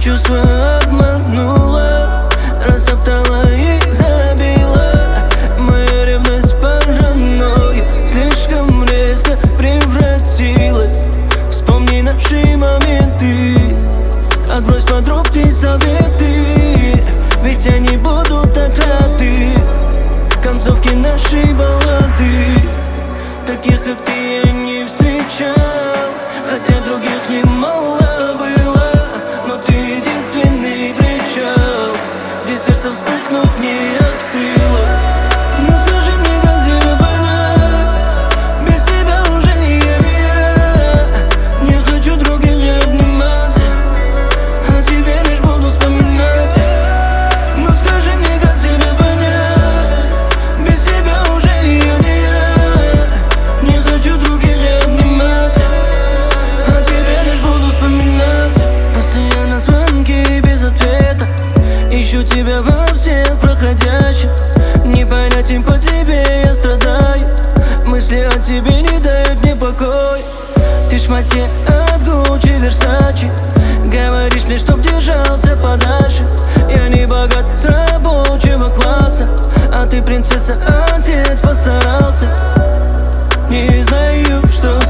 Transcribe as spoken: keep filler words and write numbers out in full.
чувства обманула, растоптала и забила. Моя ревность паранойя слишком резко превратилась. Вспомни наши моменты, отбрось подруг ты советы, ведь они будут так рады концовке нашей баллады. Таких, как ты, я не встречал, хотя других немало было, но ты единственный причал, где сердце, вспыхнув, не остыло. Ну скажи мне, как тебя понять, без тебя уже не я, не я. Не хочу других я обнимать, а тебе лишь буду вспоминать. Ну скажи мне, как тебя понять, без тебя уже не я, не я. Не хочу других я обнимать, а тебе лишь буду вспоминать. Постоянно звонки без ответа, ищу тебя во всех проходящих. Не понять им по тебе я страдаю, мысли о тебе не дают мне покой. Ты шмате от Гуччи, Версачи, говоришь мне, чтоб держался подальше. Я не богат с рабочего класса, а ты принцесса, отец постарался. Не знаю, что